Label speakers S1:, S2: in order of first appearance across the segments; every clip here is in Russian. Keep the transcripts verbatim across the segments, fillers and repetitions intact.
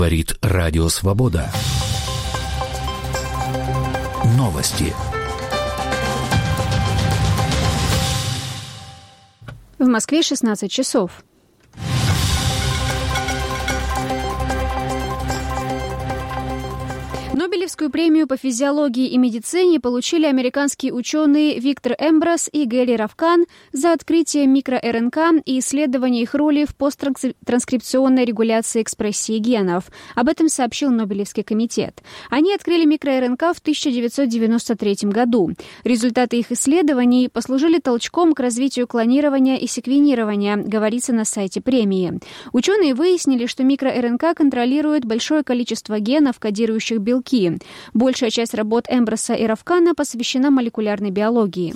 S1: Говорит Радио Свобода. Новости.
S2: В Москве шестнадцать часов. Нобелевскую премию по физиологии и медицине получили американские ученые Виктор Эмброс и Гэри Равкан за открытие микро-РНК и исследование их роли в посттранскрипционной регуляции экспрессии генов. Об этом сообщил Нобелевский комитет. Они открыли микро-РНК в тысяча девятьсот девяносто третьем году. Результаты их исследований послужили толчком к развитию клонирования и секвенирования, говорится на сайте премии. Ученые выяснили, что микро-РНК контролирует большое количество генов, кодирующих белки. Большая часть работ Эмброса и Равкана посвящена молекулярной биологии.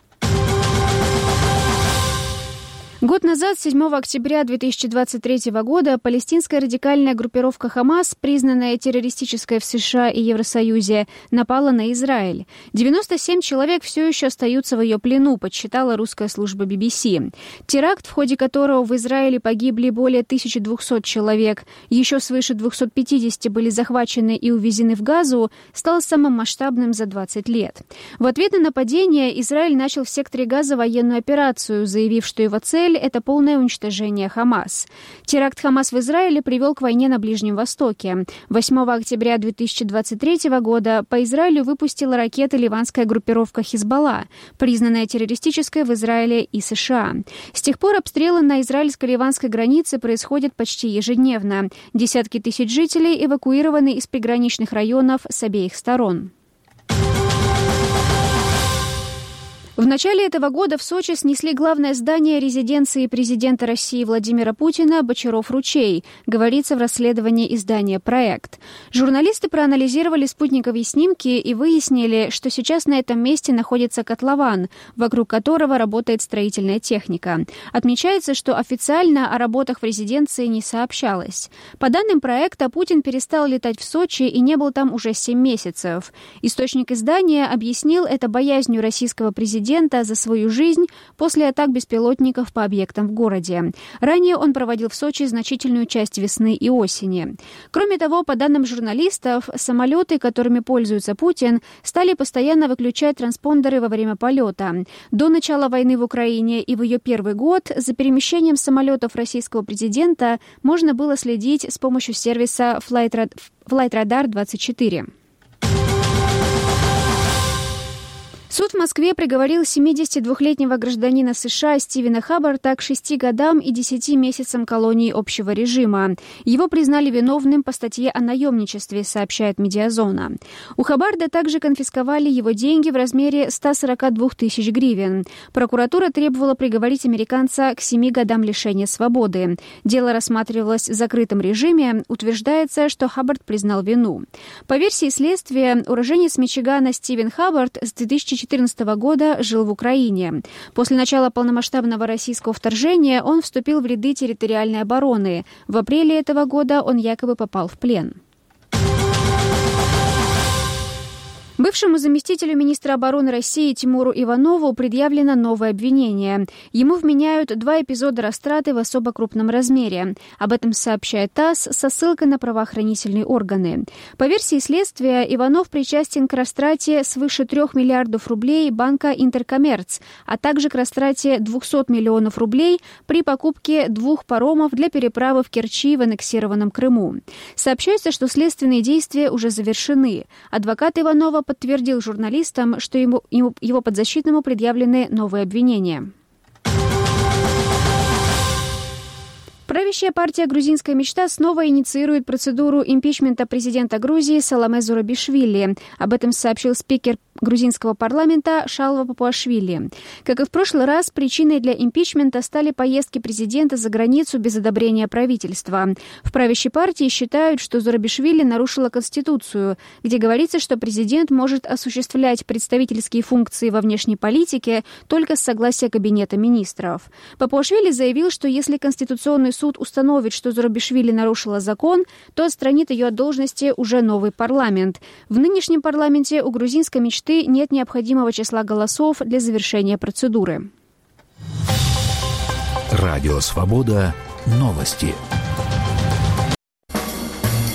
S2: Год назад, седьмого октября две тысячи двадцать третьего года, палестинская радикальная группировка «Хамас», признанная террористической в США и Евросоюзе, напала на Израиль. девяносто семь человек все еще остаются в ее плену, подсчитала русская служба би би си. Теракт, в ходе которого в Израиле погибли более тысячи двухсот человек, еще свыше двухсот пятидесяти были захвачены и увезены в Газу, стал самым масштабным за двадцать лет. В ответ на нападение Израиль начал в секторе Газа военную операцию, заявив, что его цель — это полное уничтожение Хамас. Теракт Хамас в Израиле привел к войне на Ближнем Востоке. восьмого октября две тысячи двадцать третьего года по Израилю выпустила ракеты ливанская группировка «Хизбалла», признанная террористической в Израиле и США. С тех пор обстрелы на израильско-ливанской границе происходят почти ежедневно. Десятки тысяч жителей эвакуированы из приграничных районов с обеих сторон. В начале этого года в Сочи снесли главное здание резиденции президента России Владимира Путина «Бочаров-Ручей», говорится в расследовании издания «Проект». Журналисты проанализировали спутниковые снимки и выяснили, что сейчас на этом месте находится котлован, вокруг которого работает строительная техника. Отмечается, что официально о работах в резиденции не сообщалось. По данным проекта, Путин перестал летать в Сочи и не был там уже семь месяцев. Источник издания объяснил это боязнью российского президента за свою жизнь после атак беспилотников по объектам в городе. Ранее он проводил в Сочи значительную часть весны и осени. Кроме того, по данным журналистов, самолеты, которыми пользуется Путин, стали постоянно выключать транспондеры во время полета. До начала войны в Украине и в ее первый год за перемещением самолетов российского президента можно было следить с помощью сервиса Flightradar двадцать четыре. Суд в Москве приговорил семидесятидвухлетнего гражданина США Стивена Хаббарда к шести годам и десяти месяцам колонии общего режима. Его признали виновным по статье о наемничестве, сообщает Медиазона. У Хаббарда также конфисковали его деньги в размере ста сорока двух тысяч гривен. Прокуратура требовала приговорить американца к семи годам лишения свободы. Дело рассматривалось в закрытом режиме. Утверждается, что Хаббард признал вину. По версии следствия, уроженец Мичигана Стивен Хаббард с две тысячи четырнадцатого года жил в Украине. После начала полномасштабного российского вторжения он вступил в ряды территориальной обороны. В апреле этого года он якобы попал в плен. Бывшему заместителю министра обороны России Тимуру Иванову предъявлено новое обвинение. Ему вменяют два эпизода растраты в особо крупном размере. Об этом сообщает ТАСС со ссылкой на правоохранительные органы. По версии следствия, Иванов причастен к растрате свыше трех миллиардов рублей банка «Интеркоммерц», а также к растрате двухсот миллионов рублей при покупке двух паромов для переправы в Керчи в аннексированном Крыму. Сообщается, что следственные действия уже завершены. Адвокат Иванова подтвердил журналистам, что ему, ему, его подзащитному предъявлены новые обвинения. Правящая партия «Грузинская мечта» снова инициирует процедуру импичмента президента Грузии Саломе Зурабишвили. Об этом сообщил спикер грузинского парламента Шалва Папуашвили. Как и в прошлый раз, причиной для импичмента стали поездки президента за границу без одобрения правительства. В правящей партии считают, что Зурабишвили нарушила Конституцию, где говорится, что президент может осуществлять представительские функции во внешней политике только с согласия Кабинета министров. Папуашвили заявил, что если Конституционный суд установит, что Зурабишвили нарушила закон, то отстранит ее от должности уже новый парламент. В нынешнем парламенте у грузинской мечты нет необходимого числа голосов для завершения процедуры.
S1: Радио Свобода. Новости.